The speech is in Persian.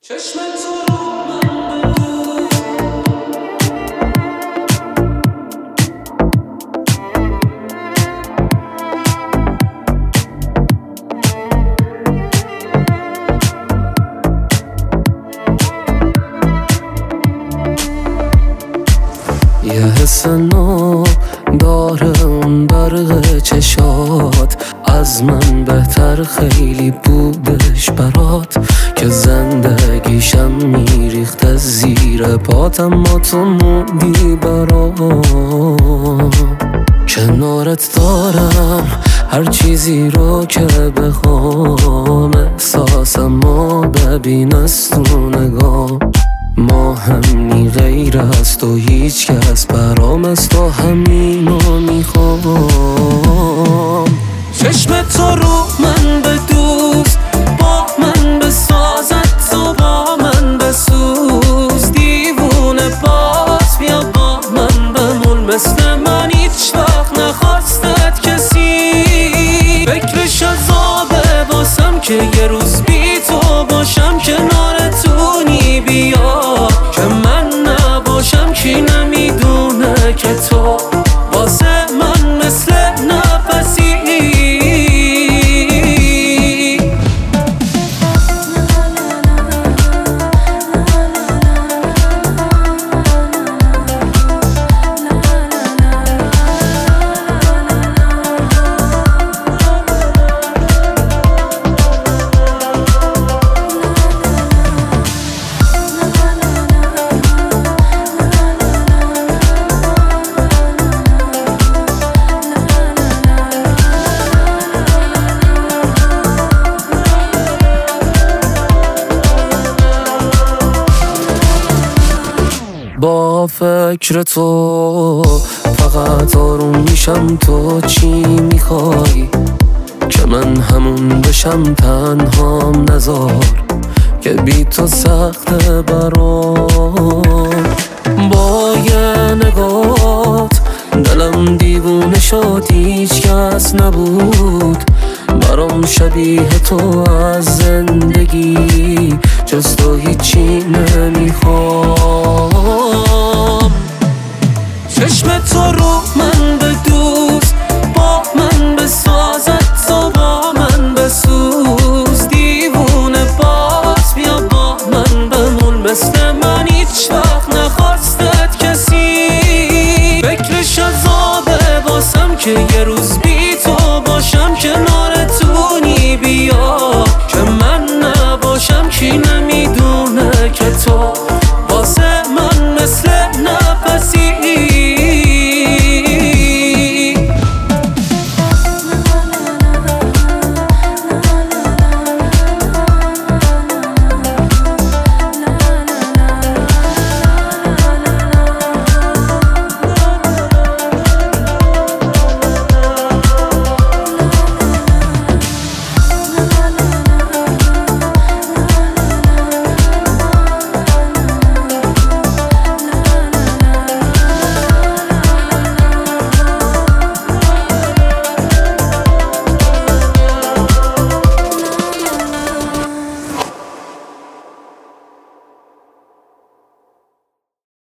یه حس نو داره اون برق چشات، از من بهتر خیلی بودش برات، که زندگیشم میریخت از زیر پات، اما تو موندی برام. کنارت دارم هر چیزی رو که بخوام، احساسمو ببین از تو نگاه، ما همنی غیر از تو هیچ کس برام، از تو همینو میخوام. چشم تو رو من بدوز، با من بسازد تو با من بسوز، دیوونه باز بیا با من بمون، مثل من هیچ وقت نخواستت کسی. فکرش عذابه واسم که یه روز بی تو باشم کنارتونی، بیا که من نباشم کی نمیدونه که تو واسه من مثل نفسی. با فکر تو فقط آروم میشم، تو چی میخوای که من همون بشم، تنهام نذار که بی تو سخته برام. با یه نگات دلم دیوونه شد، هیچ کس نبود برام شبیه تو از زندگی، جز تو